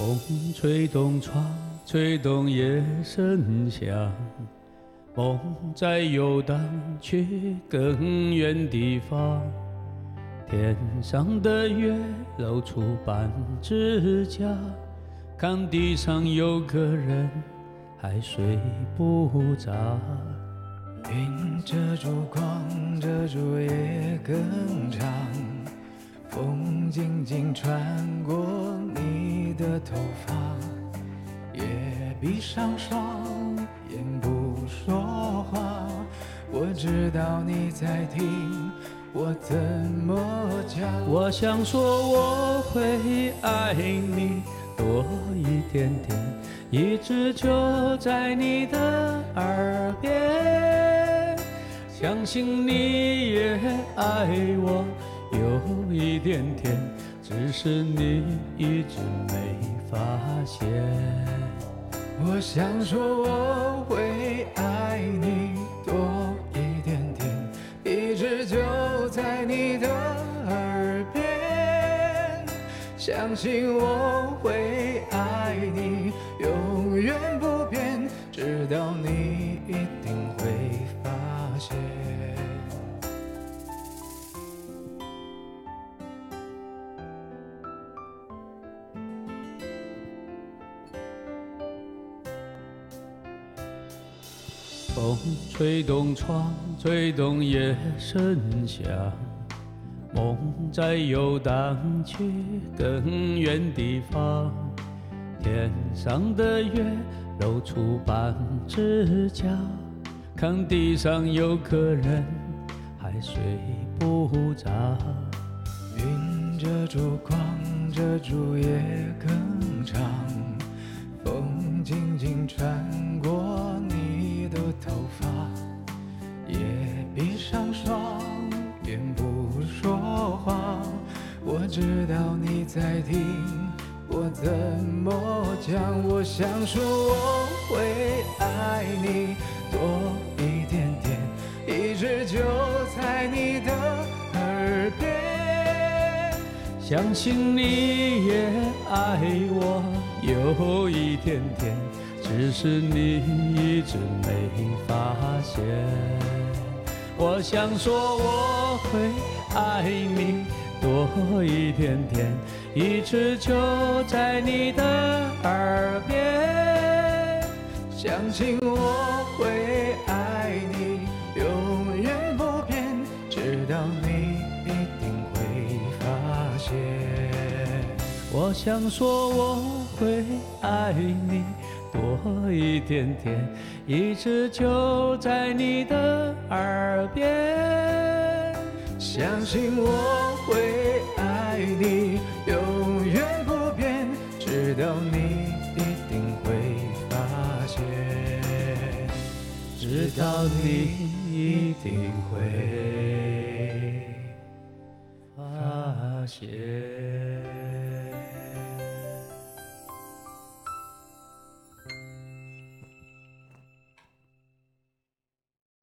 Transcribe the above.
风吹动窗，吹动夜声响，梦在游荡，去更远地方。天上的月露出半只脚，看地上有个人还睡不着。 云遮住光，遮住夜更长，风静静穿过你的头发，也闭上双眼不说话。我知道你在听，我怎么讲？ 我想说我会爱你多一点点，一直就在你的耳边，相信你也爱我有一点点，只是你一直没发现。 我想说我会爱你多一点点，一直就在你的耳边，相信我会爱你永远不变，直到你一定会发现。 风吹动窗，吹动夜声响，梦在游荡，去更远地方。天上的月露出半只脚，看地上有个人还睡不着。 云遮住光，遮住夜更长，风静静穿过你的头发，也闭上双眼不说话。我知道你在听，我怎么讲？我想说我会爱你多一点点，一直就在你的耳边， 相信你也爱我有一点点，只是你一直没发现。我想说我会爱你多一点点，一直就在你的耳边， 相信我会爱你永远不变，直到你一定会发现。 我想说我会爱你多一点点，一直就在你的耳边， 相信我会